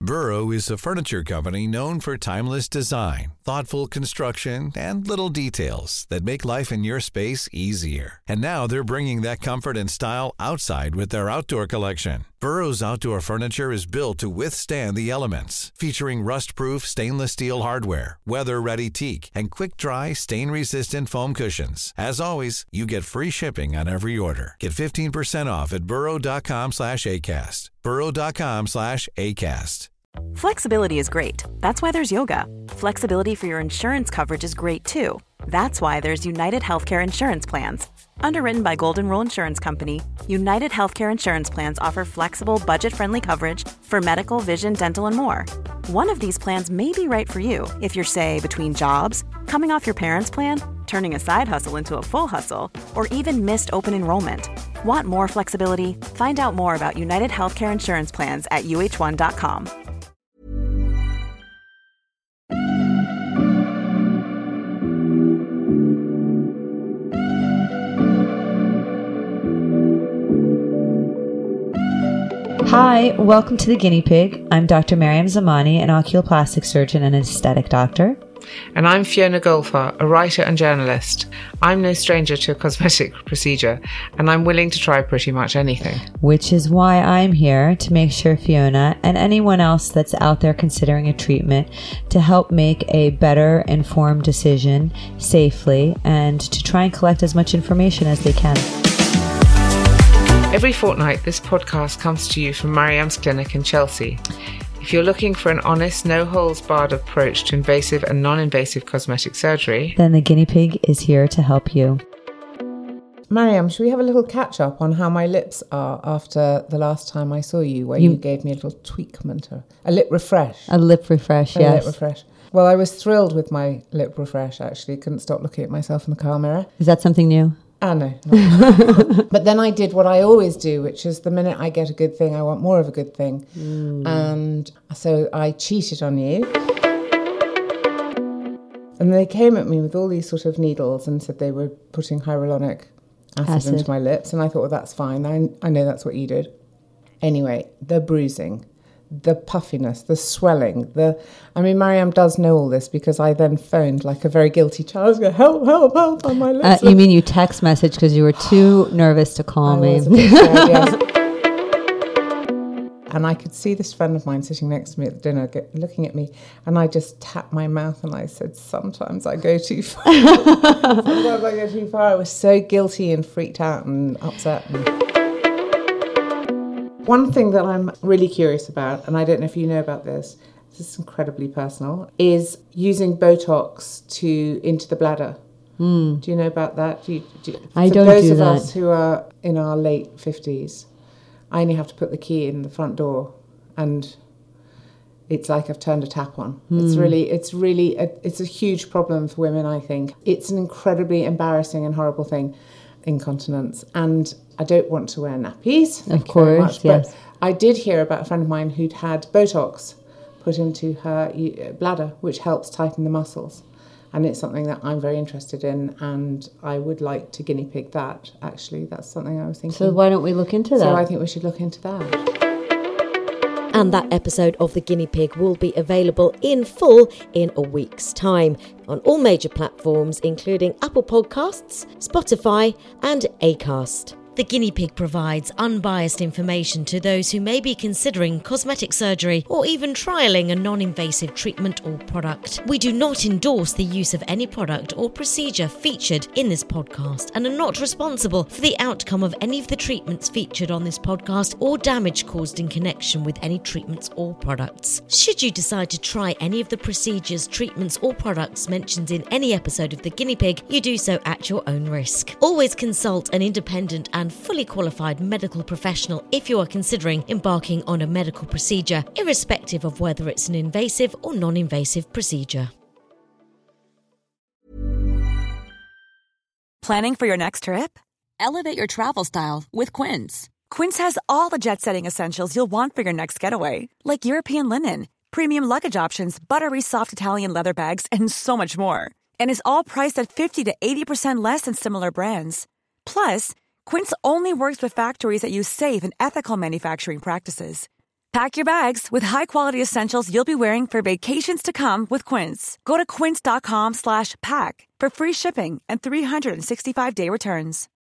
Burrow is a furniture company known for timeless design, thoughtful construction, and little details that make life in your space easier. And now they're bringing that comfort and style outside with their outdoor collection. Burrow's outdoor furniture is built to withstand the elements, featuring rust-proof stainless steel hardware, weather-ready teak, and quick-dry, stain-resistant foam cushions. As always, you get free shipping on every order. Get 15% off at burrow.com/ACAST. burrow.com/ACAST. Flexibility is great. That's why there's yoga. Flexibility for your insurance coverage is great too. That's why there's United Healthcare Insurance Plans. Underwritten by Golden Rule Insurance Company, United Healthcare Insurance Plans offer flexible, budget-friendly coverage for medical, vision, dental, and more. One of these plans may be right for you if you're, say, between jobs, coming off your parents' plan, turning a side hustle into a full hustle, or even missed open enrollment. Want more flexibility? Find out more about United Healthcare Insurance Plans at uh1.com. Hi, welcome to The Guinea Pig. I'm Dr. Mariam Zamani, an oculoplastic surgeon and aesthetic doctor. And I'm Fiona Golfar, a writer and journalist. I'm no stranger to a cosmetic procedure, and I'm willing to try pretty much anything. Which is why I'm here to make sure Fiona and anyone else that's out there considering a treatment to help make a better informed decision safely and to try and collect as much information as they can. Every fortnight, this podcast comes to you from Mariam's clinic in Chelsea. If you're looking for an honest, no-holds-barred approach to invasive and non-invasive cosmetic surgery, then The Guinea Pig is here to help you. Mariam, should we have a little catch-up on how my lips are after the last time I saw you, where you gave me a little tweakment, a lip refresh? A lip refresh, yes. A lip refresh. Well, I was thrilled with my lip refresh, actually. Couldn't stop looking at myself in the car mirror. Is that something new? No. But then I did what I always do, which is the minute I get a good thing, I want more of a good thing. And so I cheated on you. And they came at me with all these sort of needles and said they were putting hyaluronic acid into my lips. And I thought, well, that's fine. I know that's what you did. Anyway, the bruising, the puffiness, the swelling, Mariam does know all this because I then phoned like a very guilty child. I was going, help on my lips. You mean you text message because you were too nervous to call me? Was a bit scared, yes. And I could see this friend of mine sitting next to me at the dinner looking at me, and I just tapped my mouth and I said, sometimes I go too far. Sometimes I go too far. I was so guilty and freaked out and upset. One thing that I'm really curious about, and I don't know if you know about this is incredibly personal, is using Botox into the bladder. Do you know about that? I don't do that. For those of us who are in our late 50s, I only have to put the key in the front door and it's like I've turned a tap on. It's a huge problem for women, I think. It's an incredibly embarrassing and horrible thing, incontinence. And I don't want to wear nappies. Of course, yes. But I did hear about a friend of mine who'd had Botox put into her bladder, which helps tighten the muscles. And it's something that I'm very interested in, and I would like to guinea pig that, actually. That's something I was thinking. So why don't we look into that? So I think we should look into that. And that episode of The Guinea Pig will be available in full in a week's time on all major platforms, including Apple Podcasts, Spotify and Acast. The Guinea Pig provides unbiased information to those who may be considering cosmetic surgery or even trialling a non-invasive treatment or product. We do not endorse the use of any product or procedure featured in this podcast and are not responsible for the outcome of any of the treatments featured on this podcast or damage caused in connection with any treatments or products. Should you decide to try any of the procedures, treatments or products mentioned in any episode of The Guinea Pig, you do so at your own risk. Always consult an independent and fully qualified medical professional if you are considering embarking on a medical procedure, irrespective of whether it's an invasive or non-invasive procedure. Planning for your next trip? Elevate your travel style with Quince. Quince has all the jet-setting essentials you'll want for your next getaway, like European linen, premium luggage options, buttery soft Italian leather bags, and so much more. And is all priced at 50 to 80% less than similar brands. Plus, Quince only works with factories that use safe and ethical manufacturing practices. Pack your bags with high-quality essentials you'll be wearing for vacations to come with Quince. Go to quince.com/pack for free shipping and 365-day returns.